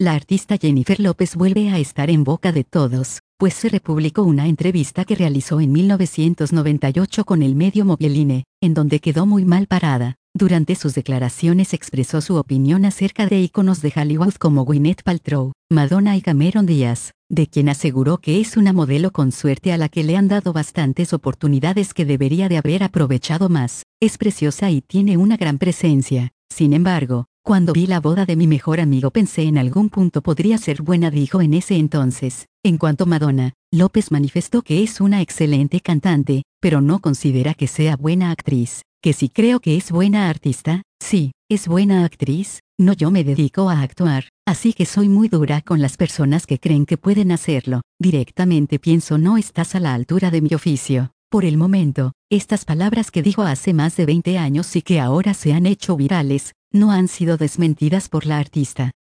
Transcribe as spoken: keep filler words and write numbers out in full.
La artista Jennifer López vuelve a estar en boca de todos, pues se republicó una entrevista que realizó en mil novecientos noventa y ocho con el medio Mogheline, en donde quedó muy mal parada. Durante sus declaraciones expresó su opinión acerca de íconos de Hollywood como Gwyneth Paltrow, Madonna y Cameron Díaz, de quien aseguró que es una modelo con suerte a la que le han dado bastantes oportunidades que debería de haber aprovechado más. Es preciosa y tiene una gran presencia. Sin embargo, cuando vi la boda de mi mejor amigo pensé en algún punto podría ser buena, dijo en ese entonces. En cuanto a Madonna, López manifestó que es una excelente cantante, pero no considera que sea buena actriz. Que si creo que es buena artista, sí, es buena actriz. No, yo me dedico a actuar, así que soy muy dura con las personas que creen que pueden hacerlo. Directamente pienso, no estás a la altura de mi oficio. Por el momento, estas palabras que dijo hace más de veinte años y que ahora se han hecho virales, no han sido desmentidas por la artista.